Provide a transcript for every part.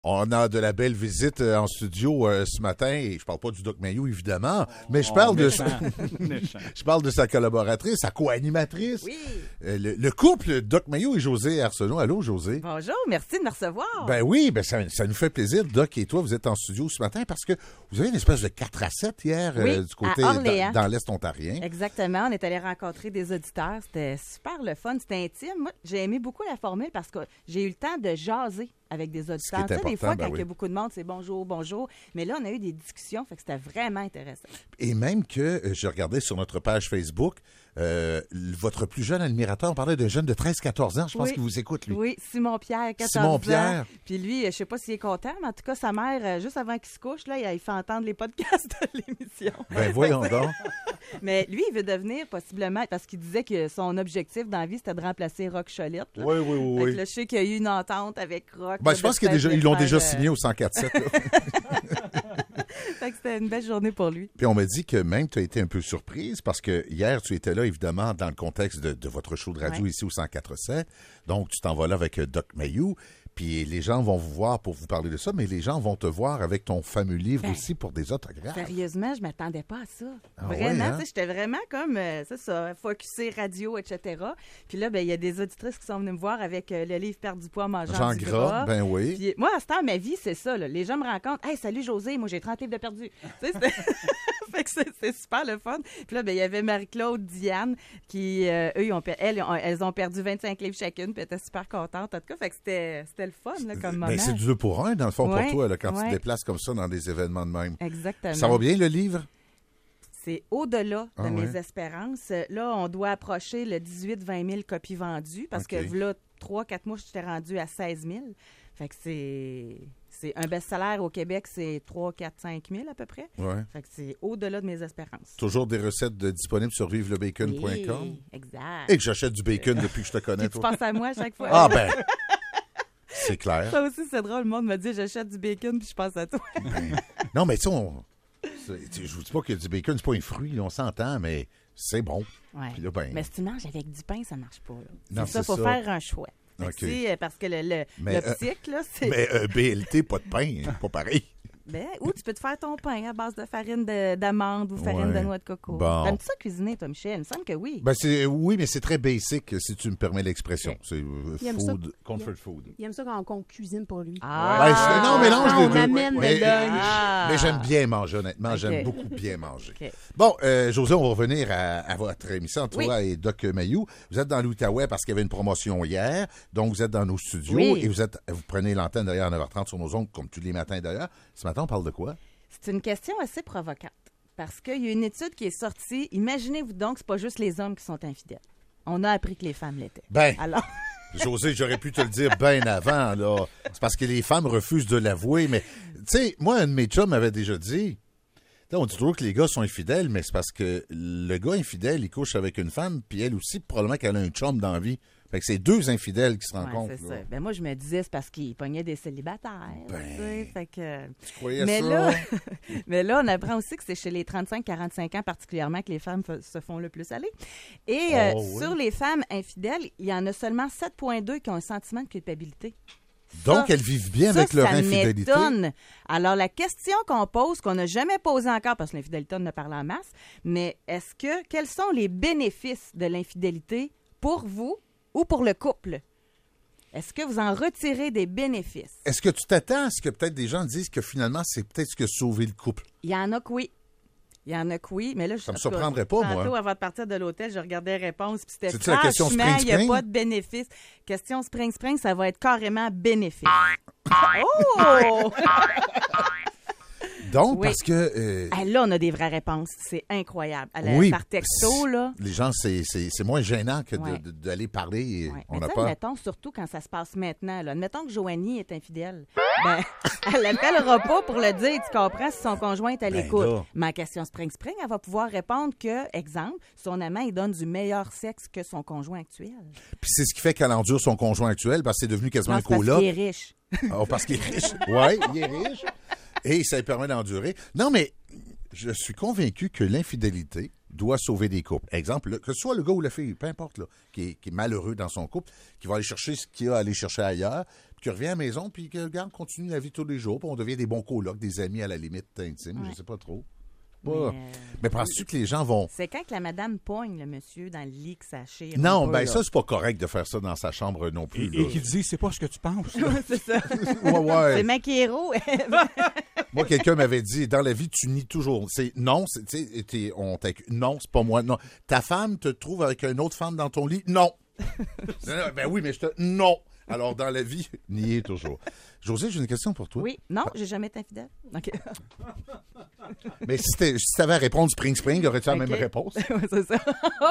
On a de la belle visite en studio ce matin. Et je parle pas du Doc Mayou, évidemment, mais je parle je parle de sa collaboratrice, sa co-animatrice. Oui. Le couple Doc Mayou et José Arsenault. Allô, José? Bonjour, merci de me recevoir. Ben oui, ça nous fait plaisir. Doc et toi, vous êtes en studio ce matin parce que vous avez une espèce de 4-7 hier du côté dans l'Est ontarien. Exactement. On est allé rencontrer des auditeurs. C'était super le fun. C'était intime. Moi, j'ai aimé beaucoup la formule parce que j'ai eu le temps de jaser avec des auditeurs. Tu sais, des fois, quand il y a beaucoup de monde, c'est bonjour, bonjour. Mais là, on a eu des discussions, fait que c'était vraiment intéressant. Et même que je regardais sur notre page Facebook, votre plus jeune admirateur, on parlait d'un jeune de 13-14 ans, je pense qu'il vous écoute, lui. Oui, Simon-Pierre, 14 ans. Puis lui, je ne sais pas s'il est content, mais en tout cas, sa mère, juste avant qu'il se couche, là, il fait entendre les podcasts de l'émission. Ben voyons donc. Mais lui, il veut devenir possiblement, parce qu'il disait que son objectif dans la vie, c'était de remplacer Rock Cholette. Oui. Fait que là, je sais qu'il y a eu une entente avec Rock. Ben, je pense qu'ils l'ont déjà signé au 104.7. Fait que c'était une belle journée pour lui. Puis on m'a dit que même tu as été un peu surprise parce que hier, tu étais là, évidemment, dans le contexte de votre show de radio ici au 104.7. Donc, tu t'en vas là avec Doc Mayou. Puis les gens vont vous voir pour vous parler de ça, mais les gens vont te voir avec ton fameux livre aussi pour des autographes. Sérieusement, je ne m'attendais pas à ça. Ah vraiment, ouais, hein? J'étais vraiment comme, c'est ça, focusé radio, etc. Puis là, il y a des auditrices qui sont venues me voir avec le livre « Perdre du poids, mangeant du gras ». Ben oui. Puis moi, à ce temps, ma vie, c'est ça. Là. Les gens me rencontrent. « Hey, salut José, moi j'ai 30 livres de perdu. » Tu sais, fait que c'est super le fun. Puis là, il y avait Marie-Claude, Diane, qui, elles ont perdu 25 livres chacune, puis elles étaient super contentes. En tout cas, fait que c'était le fun là, comme moment. Ben, c'est du 2 pour 1, dans le fond, pour toi, là, quand tu te déplaces comme ça dans des événements de même. Exactement. Ça va bien, le livre? C'est au-delà de mes espérances. Là, on doit approcher le 18-20 000 copies vendues parce que là, 3-4 mois, je t'ai rendu à 16 000. Fait que c'est un best-seller au Québec, c'est 3, 4, 5 000 à peu près. Ouais. Fait que c'est au-delà de mes espérances. Toujours des recettes disponibles sur vivelebacon.com. Oui, exact. Et que j'achète du bacon depuis que je te connais. Tu penses à moi à chaque fois. Ah ben, c'est clair. Ça aussi, c'est drôle. Le monde me dit, j'achète du bacon puis je pense à toi. Non, mais tu sais, je vous dis pas que du bacon, c'est pas un fruit, on s'entend, mais c'est bon. Ouais. Puis là, mais si tu manges avec du pain, ça marche pas. Non, c'est ça, faut faire un choix. Okay. Parce que l'optique, là, c'est... Mais BLT, pas de pain, pas pareil. Ou tu peux te faire ton pain à base de farine d'amande ou farine de noix de coco. Bon. T'aimes-tu ça cuisiner, toi, Michel? Il me semble que oui. Ben oui, mais c'est très basic, si tu me permets l'expression. C'est comfort food. Il aime ça quand on cuisine pour lui. Non, mélange les deux. On amène le lunch. Mais j'aime bien manger, honnêtement. J'aime beaucoup bien manger. Okay. Bon, José, on va revenir à votre émission, toi et Doc Mayou. Vous êtes dans l'Outaouais parce qu'il y avait une promotion hier. Donc, vous êtes dans nos studios et vous prenez l'antenne d'ailleurs à 9h30 sur nos ondes, comme tous les matins d'ailleurs. Ce matin, on parle de quoi? C'est une question assez provocante. Parce qu'il y a une étude qui est sortie. Imaginez-vous donc, c'est pas juste les hommes qui sont infidèles. On a appris que les femmes l'étaient. Alors... José, j'aurais pu te le dire bien avant, là. C'est parce que les femmes refusent de l'avouer. Mais, tu sais, moi, un de mes chums m'avait déjà dit... On dit toujours que les gars sont infidèles, mais c'est parce que le gars infidèle, il couche avec une femme, puis elle aussi, probablement qu'elle a un chum dans la vie. Fait que c'est deux infidèles qui se rencontrent. C'est ça. Ben moi, je me disais, c'est parce qu'ils pognaient des célibataires. Fait que... Tu croyais ça? Mais là, on apprend aussi que c'est chez les 35-45 ans particulièrement que les femmes se font le plus aller. Et sur les femmes infidèles, il y en a seulement 7,2 qui ont un sentiment de culpabilité. Donc, elles vivent bien avec leur infidélité. M'étonne. Alors, la question qu'on pose, qu'on n'a jamais posée encore, parce que l'infidélité, on en parle en masse, mais quels sont les bénéfices de l'infidélité pour vous ou pour le couple? Est-ce que vous en retirez des bénéfices? Est-ce que tu t'attends à ce que peut-être des gens disent que finalement, c'est peut-être ce qui a sauvé le couple? Il y en a que oui. Il y en a que oui, mais là... Ça me surprendrait pas, moi. Tantôt, avant de partir de l'hôtel, je regardais les réponses, puis c'était c'est-tu la question franchement, il n'y a spring? pas de bénéfice. Question spring, ça va être carrément bénéfique. Oh! Donc, parce que... là, on a des vraies réponses. C'est incroyable. Par texto, là... Les gens, c'est moins gênant que d'aller parler. On a peur. Admettons, surtout quand ça se passe maintenant. Là. Admettons que Joanie est infidèle. Elle n'appellera pas pour le dire, tu comprends, si son conjoint est à l'écoute. Ma question spring, elle va pouvoir répondre que, exemple, son amant, il donne du meilleur sexe que son conjoint actuel. Puis c'est ce qui fait qu'elle endure son conjoint actuel, parce que c'est devenu quasiment un coloc. Parce qu'il est riche. Parce qu'il est riche. Oui, il est riche. Et ça lui permet d'endurer. Non, mais je suis convaincu que l'infidélité doit sauver des couples. Exemple, que ce soit le gars ou la fille, peu importe, là, qui est malheureux dans son couple, qui va aller chercher ce qu'il a à aller chercher ailleurs, tu reviens à la maison, puis que, regarde, continue la vie tous les jours, puis on devient des bons colocs, des amis à la limite intimes, je sais pas trop. Mais penses-tu que les gens vont... C'est quand que la madame pogne le monsieur dans le lit que ça chire. Non, ben ça, c'est pas correct de faire ça dans sa chambre non plus. Et qui dit, c'est pas ce que tu penses. C'est ça. Ouais. C'est Maquero. Moi, quelqu'un m'avait dit, dans la vie, tu nies toujours. Non, non, c'est pas moi. Non. Ta femme te trouve avec une autre femme dans ton lit? Non. Ben oui, mais non. Alors, dans la vie, nier toujours. Josée, j'ai une question pour toi. Oui. Non, j'ai jamais été infidèle. OK. Mais si tu avais à répondre Spring, aurais-tu la même réponse? Oui, c'est ça.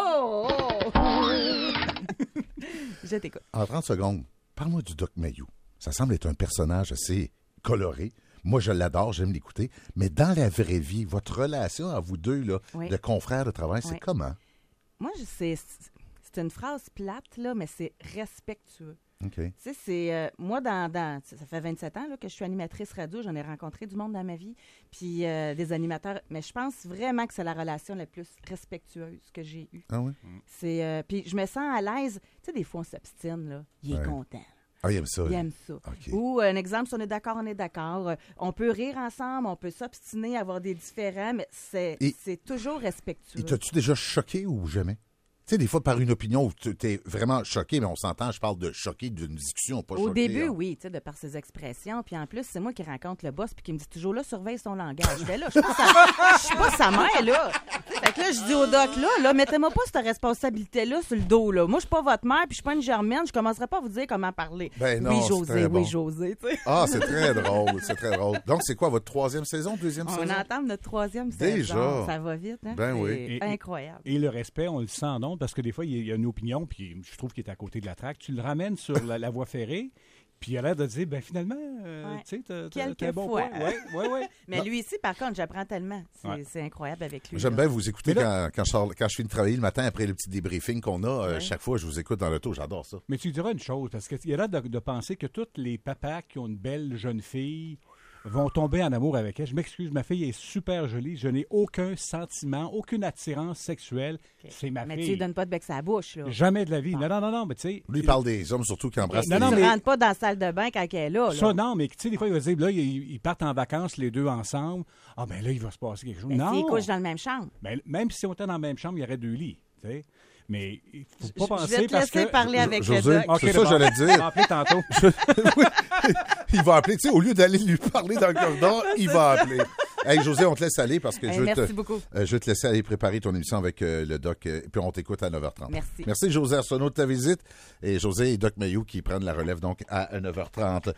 Je t'écoute. En 30 secondes, parle-moi du Doc Mayou. Ça semble être un personnage assez coloré. Moi, je l'adore, j'aime l'écouter. Mais dans la vraie vie, votre relation à vous deux, là, de confrères de travail, c'est comment? Moi, c'est une phrase plate, là, mais c'est respectueux. OK. Tu sais, c'est... moi, ça fait 27 ans là, que je suis animatrice radio. J'en ai rencontré du monde dans ma vie, puis des animateurs. Mais je pense vraiment que c'est la relation la plus respectueuse que j'ai eue. Ah oui? Puis je me sens à l'aise. Tu sais, des fois, on s'obstine, là. Il est content. Ah, il aime ça. Il aime ça. Okay. Ou, un exemple, si on est d'accord, on est d'accord. On peut rire ensemble, on peut s'obstiner, avoir des différends, mais c'est toujours respectueux. Et t'as-tu déjà choqué ou jamais? Tu sais, des fois, par une opinion où tu es vraiment choqué, mais on s'entend, je parle de choqué d'une discussion, pas choqué. Au début, oui, tu sais, de par ses expressions. Puis en plus, c'est moi qui rencontre le boss puis qui me dit toujours, là, surveille son langage. Je fais là, je suis pas sa mère, là. Fait que là, je dis au doc, là, mettez-moi pas cette responsabilité-là sur le dos, là. Moi, je suis pas votre mère puis je suis pas une germaine. Je commencerai pas à vous dire comment parler. Ben non, oui, José, bon. José, tu sais. Ah, c'est très drôle, c'est très drôle. Donc, c'est quoi, votre 3e saison, 2e saison? On entame notre 3e Déjà? saison. Ça va vite, hein? Ben oui. C'est incroyable. Et le respect, on le sent en ondes, parce que des fois, il y a une opinion, puis je trouve qu'il est à côté de la traque. Tu le ramènes sur la voie ferrée, puis il a l'air de dire, ben finalement, tu sais, t'as un bon point. Ouais. Mais lui ici, par contre, j'apprends tellement. C'est incroyable avec lui. J'aime bien vous écouter quand je finis de travailler le matin après le petit débriefing qu'on a. Chaque fois, je vous écoute dans l'auto. J'adore ça. Mais tu diras une chose, parce qu'il a l'air de penser que tous les papas qui ont une belle jeune fille vont tomber en amour avec elle. Je m'excuse, ma fille est super jolie. Je n'ai aucun sentiment, aucune attirance sexuelle. Okay. C'est ma fille. Mais tu lui donnes pas de bec à bouche, là. Jamais de la vie. Non, mais tu sais... Lui, il parle des hommes surtout qui embrassent les hommes. Il ne rentre pas dans la salle de bain quand elle est là. Ça, non, mais tu sais, des fois, il va dire, là, ils partent en vacances les deux ensemble. Ah, ben là, il va se passer quelque chose. Mais non. s'ils couchent dans la même chambre. Ben, même si on était dans la même chambre, il y aurait 2 lits, tu sais. Mais il ne faut pas penser je vais te parce laisser que... parler avec José, le doc. c'est ça que j'allais dire. Il va appeler tantôt. Il va appeler, tu sais, au lieu d'aller lui parler dans le corridor, il va appeler. Hey, José, on te laisse aller parce que merci beaucoup. Je vais te laisser aller préparer ton émission avec le doc, puis on t'écoute à 9h30. Merci. Merci, José Arsenault, de ta visite. Et José et Doc Mayou qui prennent la relève donc à 9h30.